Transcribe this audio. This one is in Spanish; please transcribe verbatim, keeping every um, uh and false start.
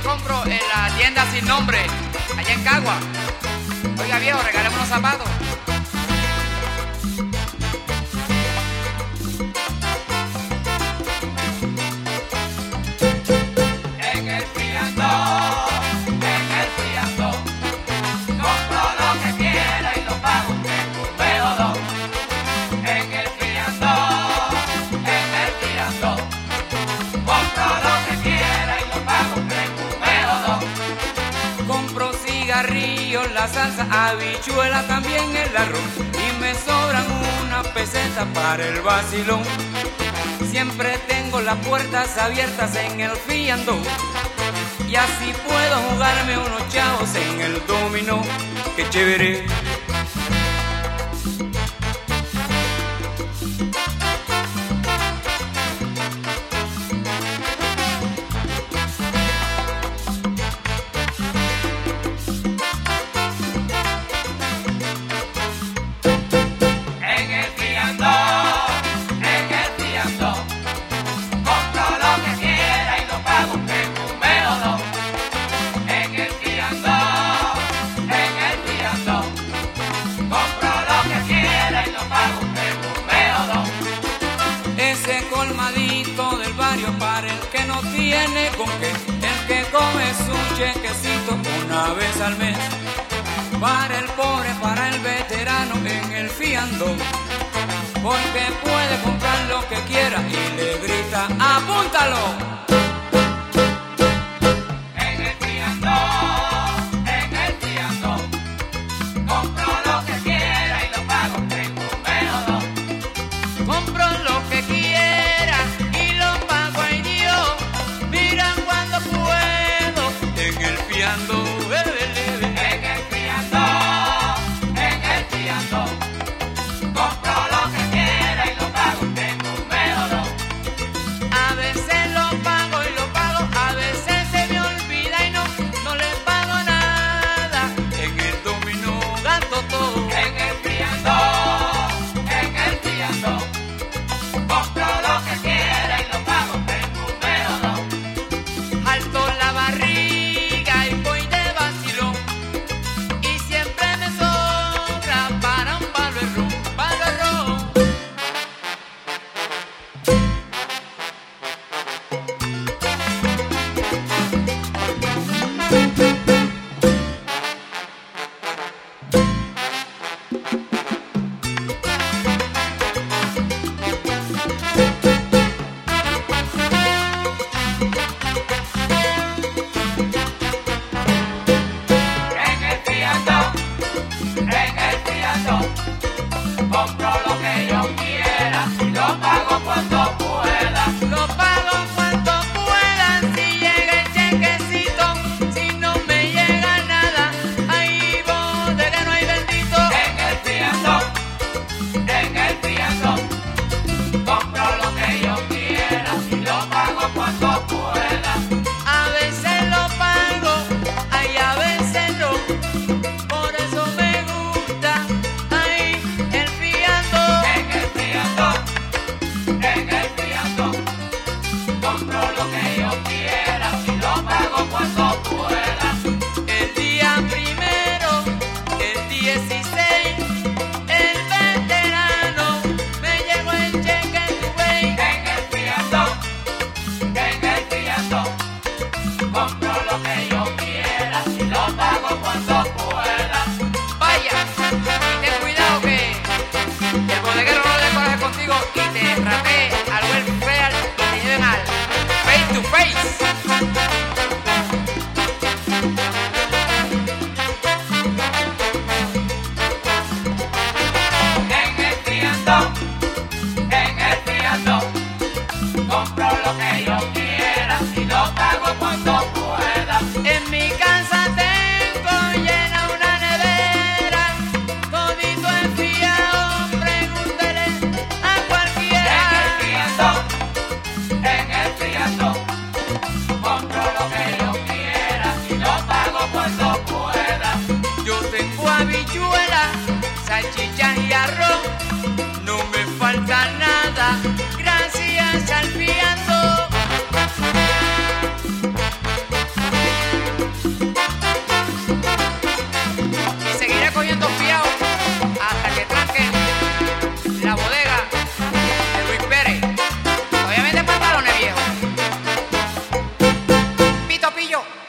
compro en la tienda sin nombre, allá en Cagua. Oiga viejo, regálame unos zapatos. En el fiandón, en el fiandón, compro lo que quiera y lo pago en un pedodón. En el fiandón, en el fiandón, compro lo que quiera y lo pago en un pedodón. Compro cigarrillos, la salsa, habichuela, también el arroz. Y me sobran una peseta para el vacilón. Siempre tengo las puertas abiertas en el fiandón. Y así puedo jugarme unos chavos en el dominó. ¡Qué chévere! En el fiandón, en el fiandón, compro lo que quiera y lo pago en un pedodón. En el fiandón, en el fiandón, compro lo que quiera y lo pago en un pedodón. Ese colmadito del barrio para el que no tiene con qué, el que come su chequecito una vez al mes. Para el pobre, para el veterano en el fiandón, porque puede comprar lo que quiera y le grita, ¡apúntalo! En el fiandón, en el fiandón, compro lo que quiera y lo pago en un pedodón. Compro lo que quiera y lo pago, ay Dios, mira cuando puedo en el fiandón. En el fiandón, en el fiandón, compro lo que quiera y lo pago en un pedodón. A veces lo pago y lo pago, a veces se me olvida y no, no le pago nada. En el dominó gasto todo. En el fiandón, en el fiandón, compro lo que quiera y lo pago en un pedodón. Alto la barriga y voy de vacilón, y siempre me sobra para un palo de ron, palo de ron. En el fiandón, en el fiandón, compro lo que yo quiera y lo pago cuando pueda. Lo pago cuanto pueda, si llega el chequecito, si no me llega nada, ahí bodega no hay bendito. En el fiandón, en el fiandón, compro lo que yo quiera y lo pago cuando pueda. A veces lo pago, ay, a veces no, por eso me gusta, ay, el fiandón. En el fiandón, en el fiandón, compro lo que yo quiera y lo pago cuando pueda. El día primero, el dieciséis, el veterano, me llegó el cheque en tu wey. En el fiandón, en el fiandón, compro lo que yo quiera y lo pago cuando pueda. Vaya, y ten cuidado que el bodeguero no le coraje contigo y te rapee al welfare y te lleven al face to face. Pillo, pillo.